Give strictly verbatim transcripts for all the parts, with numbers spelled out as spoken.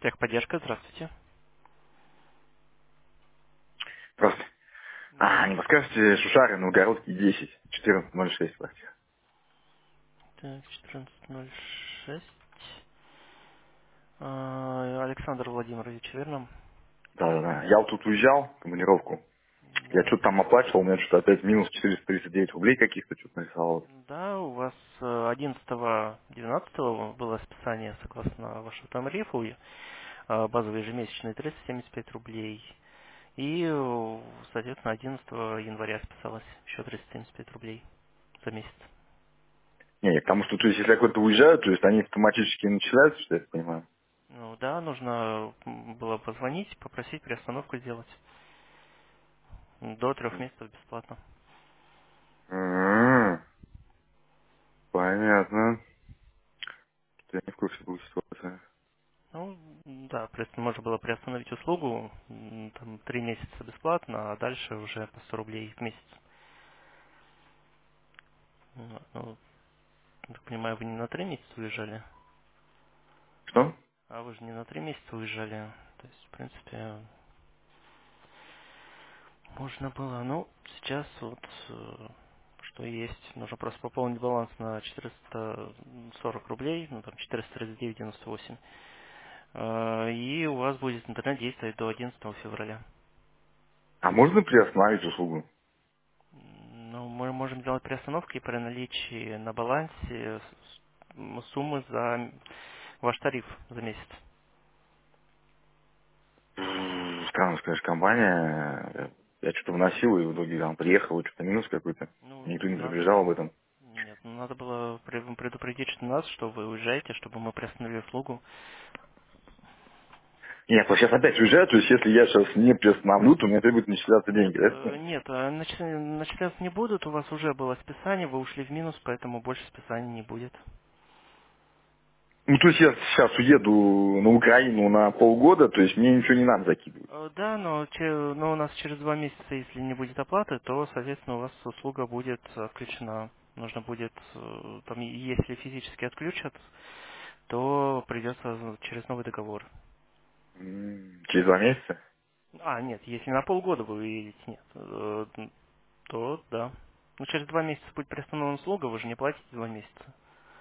Техподдержка, здравствуйте. Здравствуйте. А, не Здравствуйте. подскажете, Шушары, Новгородский, десять, четырнадцать ноль шесть квартира. Так, четырнадцать ноль шесть. А, Александр Владимирович, верно? Да-да-да. Я вот тут уезжал в командировку. Я Да. что-то там оплачивал, у меня что-то опять минус четыреста тридцать девять рублей каких-то что-то нарисовалось. Да, у вас э, одиннадцатого двенадцатого было списание согласно вашему тарифу, э, базовый ежемесячный триста семьдесят пять рублей. И, э, соответственно, одиннадцатого января списалось еще триста семьдесят пять рублей за месяц. Не, потому что, то есть, если я куда-то уезжаю, то есть, они автоматически начисляются, что я так понимаю. Ну да, нужно м, было позвонить, попросить приостановку сделать. До трех месяцев бесплатно. М, Понятно. Что я не в курсе был ситуации. Ну, да, просто можно было приостановить услугу, м, там, три месяца бесплатно, а дальше уже по сто рублей в месяц. Ну, ну, так понимаю, вы не на три месяца уезжали, Что? а вы же не на три месяца уезжали. То есть, в принципе, можно было. Ну, сейчас вот э, что есть. Нужно просто пополнить баланс на четыреста сорок рублей, ну там четыреста тридцать девять девяносто восемь. Э, И у вас будет интернет действовать до одиннадцатого февраля. А можно приостановить услугу? Ну, мы можем делать приостановки при наличии на балансе с- м, суммы за ваш тариф за месяц. М, Странно, конечно, компания. Я что-то вносил, и в итоге там приехал, и что-то минус какой-то. Ну, Никто не надо предупреждал об было... этом. Нет, ну, надо было пре- предупредить нас, что вы уезжаете, чтобы мы приостановили услугу. Нет, вот сейчас опять уезжаю, то есть если я сейчас не приостановлю, то мне требуют начисляться Нет, деньги, э, да? нет, э, начисля- начисляться не будут, у вас уже было списание, вы ушли в минус, поэтому больше списания не будет. Ну, то есть я сейчас уеду на Украину на полгода, то есть мне ничего не надо закидывать. Э, Да, но, че- но у нас через два месяца, если не будет оплаты, то, соответственно, у вас услуга будет отключена. Нужно будет, э, там, и если физически отключат, то придется через новый договор. М, Через два месяца? А, нет, если на полгода вы уедете, нет, э, то да. Ну, через два месяца будет приостановлена услуга, вы же не платите два месяца.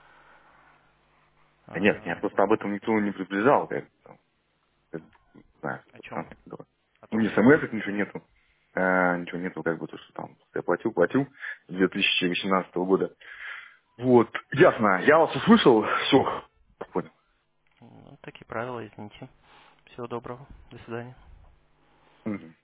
Да нет, меня А, просто об этом никто не предупреждал. Как, там, как, не знаю, о чем? странно было. О Ну, том, ни что... смс ничего нету. А, ничего нету, как бы, то, что там я платил, платил с две тысячи восемнадцатого года. Вот, ясно, я вас услышал, все, понял. Ну, такие правила, извините. Всего доброго. До свидания. Мгм.